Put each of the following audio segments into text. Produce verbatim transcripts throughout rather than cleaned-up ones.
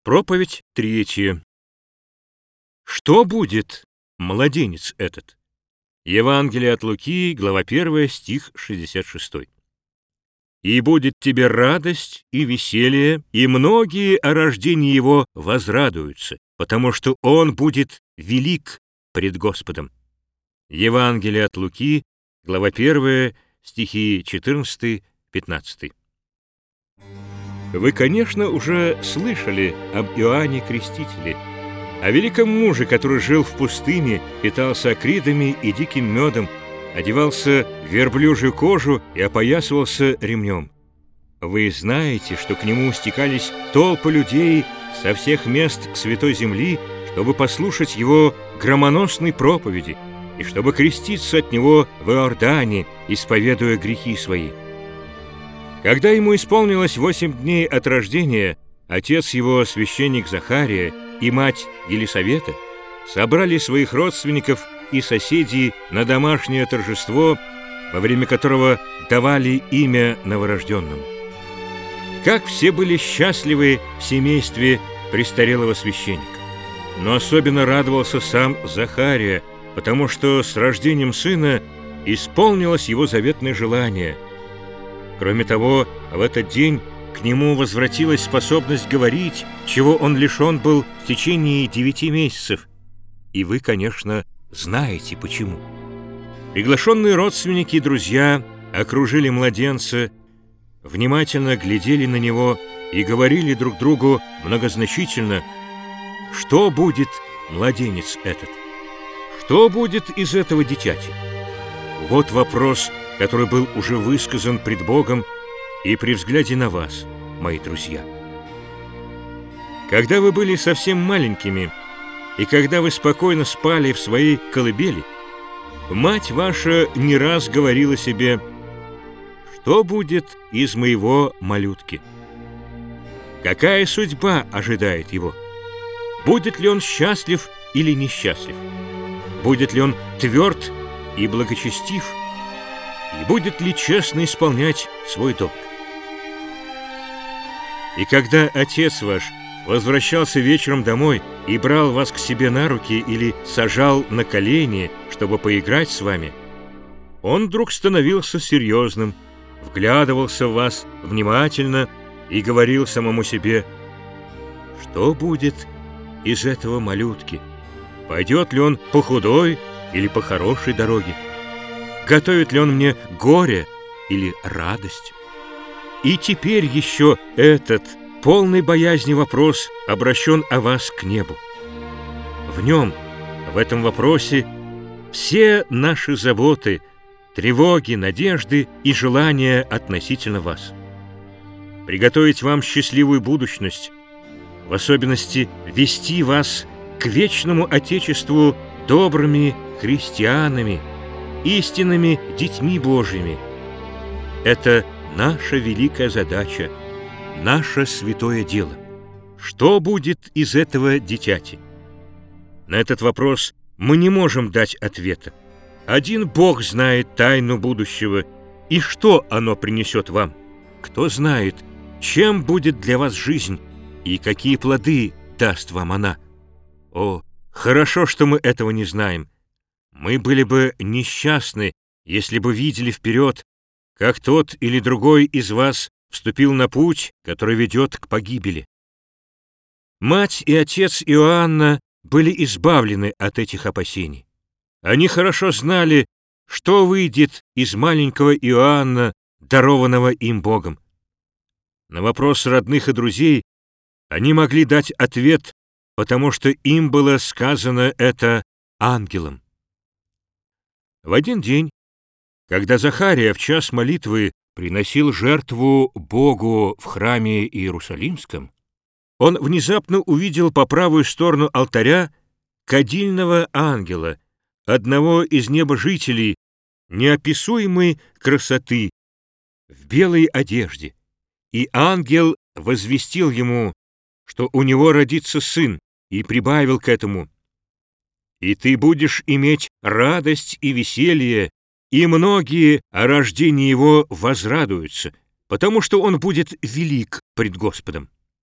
Проповедь третья. Что будет, младенец этот? Евангелие от Луки, глава первая, стих шестьдесят шесть. «И будет тебе радость и веселье, и многие о рождении его возрадуются, потому что он будет велик пред Господом». Евангелие от Луки, глава первая, стихи четырнадцатый-пятнадцатый. Вы, конечно, уже слышали об Иоанне Крестителе, о великом муже, который жил в пустыне, питался акридами и диким медом, одевался в верблюжью кожу и опоясывался ремнем. Вы знаете, что к нему стекались толпы людей со всех мест Святой Земли, чтобы послушать его громоносной проповеди и чтобы креститься от него в Иордане, исповедуя грехи свои. Когда ему исполнилось восемь дней от рождения, отец его, священник Захария, и мать Елисавета собрали своих родственников и соседей на домашнее торжество, во время которого давали имя новорожденному. Как все были счастливы в семействе престарелого священника. Но особенно радовался сам Захария, потому что с рождением сына исполнилось его заветное желание. Кроме того, в этот день к нему возвратилась способность говорить, чего он лишен был в течение девяти месяцев. И вы, конечно, знаете почему. Приглашенные родственники и друзья окружили младенца, внимательно глядели на него и говорили друг другу многозначительно: «Что будет, младенец этот? Что будет из этого дитяти?» Вот вопрос, который был уже высказан пред Богом и при взгляде на вас, мои друзья. Когда вы были совсем маленькими, и когда вы спокойно спали в своей колыбели, мать ваша не раз говорила себе: «Что будет из моего малютки? Какая судьба ожидает его? Будет ли он счастлив или несчастлив? Будет ли он тверд и благочестив? И будет ли честно исполнять свой долг?» И когда отец ваш возвращался вечером домой и брал вас к себе на руки или сажал на колени, чтобы поиграть с вами, он вдруг становился серьезным, вглядывался в вас внимательно и говорил самому себе: «Что будет из этого малютки? Пойдет ли он по худой или по хорошей дороге? Готовит ли он мне горе или радость?» И теперь еще этот, полный боязни вопрос, обращен о вас к небу. В нем, в этом вопросе, все наши заботы, тревоги, надежды и желания относительно вас. Приготовить вам счастливую будущность, в особенности вести вас к вечному Отечеству добрыми христианами, истинными детьми Божьими. Это наша великая задача, наше святое дело. Что будет из этого дитяти? На этот вопрос мы не можем дать ответа. Один Бог знает тайну будущего, и что оно принесет вам. Кто знает, чем будет для вас жизнь и какие плоды даст вам она. О, хорошо, что мы этого не знаем. Мы были бы несчастны, если бы видели вперед, как тот или другой из вас вступил на путь, который ведет к погибели. Мать и отец Иоанна были избавлены от этих опасений. Они хорошо знали, что выйдет из маленького Иоанна, дарованного им Богом. На вопрос родных и друзей они могли дать ответ, потому что им было сказано это ангелом. В один день, когда Захария в час молитвы приносил жертву Богу в храме Иерусалимском, он внезапно увидел по правую сторону алтаря кадильного ангела, одного из небожителей неописуемой красоты, в белой одежде, и ангел возвестил ему, что у него родится сын, и прибавил к этому: «И ты будешь иметь радость и веселье, и многие о рождении его возрадуются, потому что он будет велик пред Господом».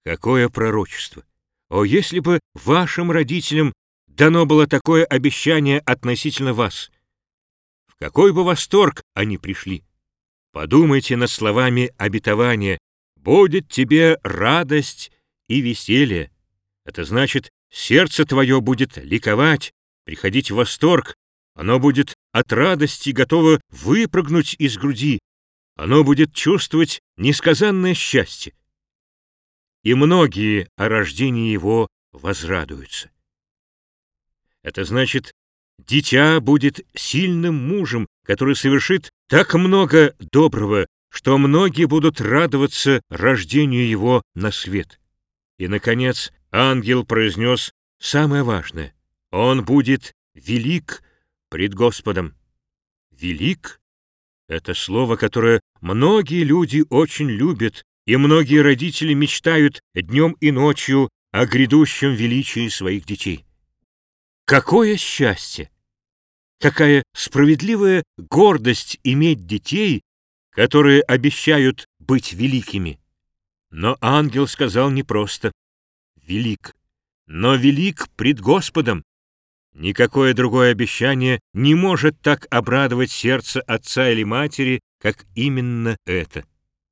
Какое пророчество! О, если бы вашим родителям дано было такое обещание относительно вас! В какой бы восторг они пришли! Подумайте над словами обетования: «Будет тебе радость и веселье». Это значит, сердце твое будет ликовать, приходить в восторг, оно будет от радости готово выпрыгнуть из груди, оно будет чувствовать несказанное счастье. И многие о рождении его возрадуются. Это значит, дитя будет сильным мужем, который совершит так много доброго, что многие будут радоваться рождению его на свет. И, наконец, ангел произнес самое важное: он будет велик пред Господом. Велик — это слово, которое многие люди очень любят, и многие родители мечтают днем и ночью о грядущем величии своих детей. Какое счастье! Какая справедливая гордость иметь детей, которые обещают быть великими! Но ангел сказал не просто «велик», но «велик пред Господом». Никакое другое обещание не может так обрадовать сердце отца или матери, как именно это.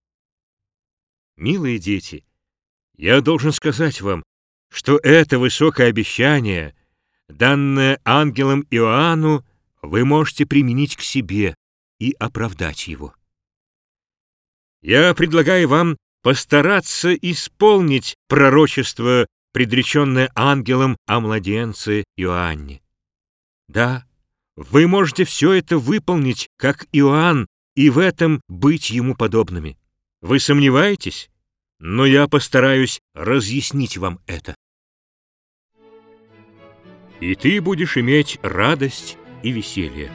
Милые дети, я должен сказать вам, что это высокое обещание, данное ангелом Иоанну, вы можете применить к себе и оправдать его. Я предлагаю вам постараться исполнить пророчество, предреченное ангелом о младенце Иоанне. Да, вы можете все это выполнить, как Иоанн, и в этом быть ему подобными. Вы сомневаетесь? Но я постараюсь разъяснить вам это. И ты будешь иметь радость и веселье.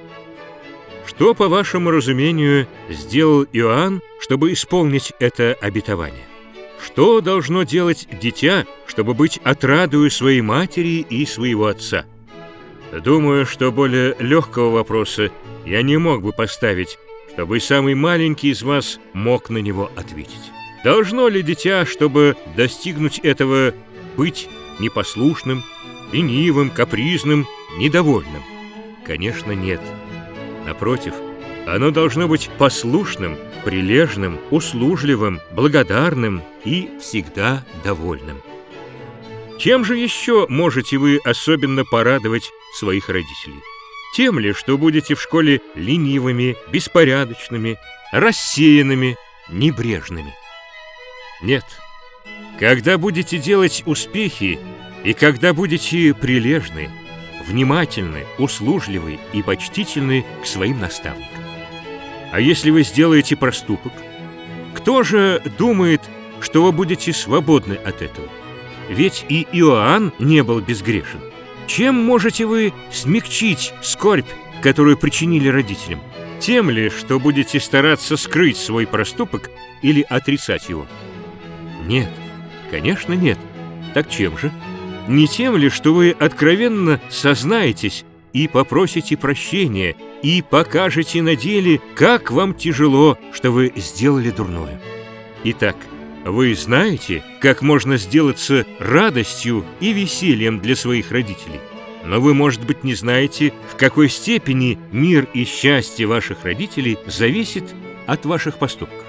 Что, по вашему разумению, сделал Иоанн, чтобы исполнить это обетование? Что должно делать дитя, чтобы быть отрадою своей матери и своего отца? Думаю, что более легкого вопроса я не мог бы поставить, чтобы самый маленький из вас мог на него ответить. Должно ли дитя, чтобы достигнуть этого, быть непослушным, ленивым, капризным, недовольным? Конечно, нет. Напротив, оно должно быть послушным, прилежным, услужливым, благодарным и всегда довольным. Чем же еще можете вы особенно порадовать своих родителей? Тем ли, что будете в школе ленивыми, беспорядочными, рассеянными, небрежными? Нет. Когда будете делать успехи, и когда будете прилежны, внимательны, услужливы и почтительны к своим наставникам. А если вы сделаете проступок, кто же думает, что вы будете свободны от этого? Ведь и Иоанн не был безгрешен. Чем можете вы смягчить скорбь, которую причинили родителям? Тем ли, что будете стараться скрыть свой проступок или отрицать его? Нет, конечно, нет. Так чем же? Не тем ли, что вы откровенно сознаетесь и попросите прощения, и покажете на деле, как вам тяжело, что вы сделали дурное? Итак, вы знаете, как можно сделаться радостью и весельем для своих родителей, но вы, может быть, не знаете, в какой степени мир и счастье ваших родителей зависит от ваших поступков.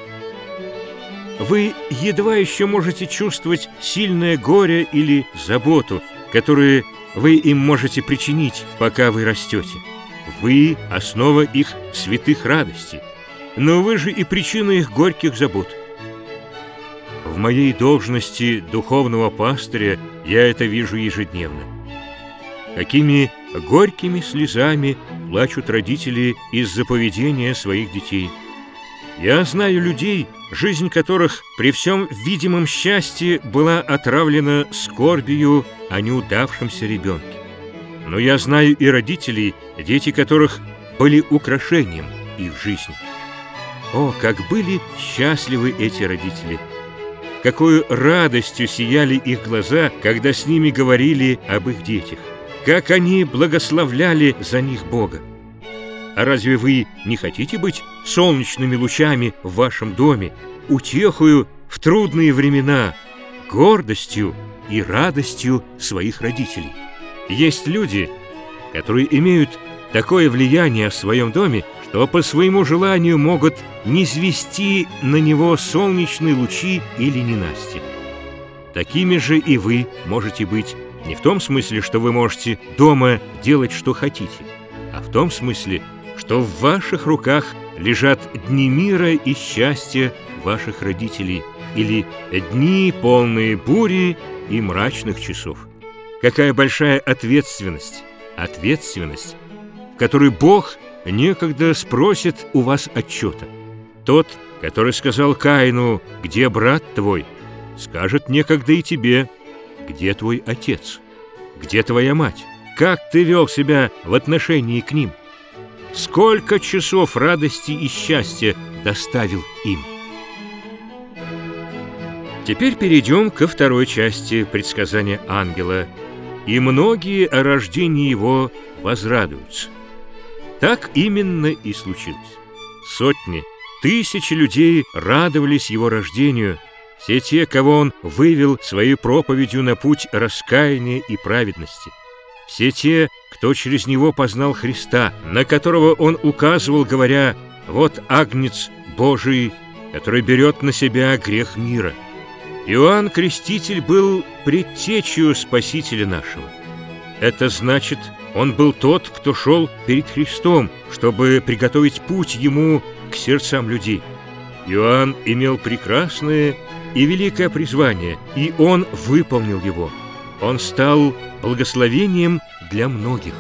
Вы едва еще можете чувствовать сильное горе или заботу, которые вы им можете причинить, пока вы растете. Вы — основа их святых радостей, но вы же и причина их горьких забот. В моей должности духовного пастыря я это вижу ежедневно. Какими горькими слезами плачут родители из-за поведения своих детей. Я знаю людей, жизнь которых при всем видимом счастье была отравлена скорбью о неудавшемся ребенке. Но я знаю и родителей, дети которых были украшением их жизни. О, как были счастливы эти родители! Какой радостью сияли их глаза, когда с ними говорили об их детях! Как они благословляли за них Бога! А разве вы не хотите быть солнечными лучами в вашем доме, утехою в трудные времена, гордостью и радостью своих родителей. Есть люди, которые имеют такое влияние в своем доме, что по своему желанию могут низвести на него солнечные лучи или ненастье. Такими же и вы можете быть не в том смысле, что вы можете дома делать, что хотите, а в том смысле, что в ваших руках лежат дни мира и счастья ваших родителей или дни, полные бури и мрачных часов. Какая большая ответственность, ответственность, в которой Бог некогда спросит у вас отчета. Тот, который сказал Каину: «Где брат твой?», скажет некогда и тебе: «Где твой отец? Где твоя мать? Как ты вел себя в отношении к ним? Сколько часов радости и счастья доставил им?» Теперь перейдем ко второй части предсказания ангела. «И многие о рождении его возрадуются». Так именно и случилось. Сотни, тысячи людей радовались его рождению, все те, кого он вывел своей проповедью на путь раскаяния и праведности, все те, кто через него познал Христа, на которого он указывал, говоря: «Вот Агнец Божий, который берет на себя грех мира». Иоанн Креститель был предтечью Спасителя нашего. Это значит, он был тот, кто шел перед Христом, чтобы приготовить путь ему к сердцам людей. Иоанн имел прекрасное и великое призвание, и он выполнил его. Он стал благословением для многих.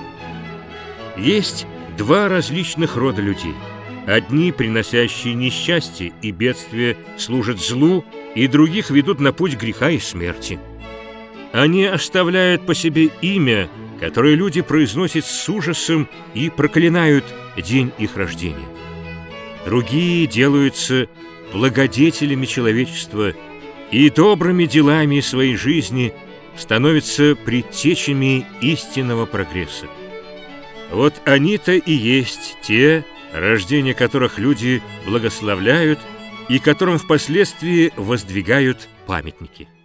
Есть два различных рода людей. Одни, приносящие несчастье и бедствие, служат злу, и других ведут на путь греха и смерти. Они оставляют по себе имя, которое люди произносят с ужасом и проклинают день их рождения. Другие делаются благодетелями человечества и добрыми делами своей жизни становятся предтечами истинного прогресса. Вот они-то и есть те, рождение которых люди благословляют и которым впоследствии воздвигают памятники.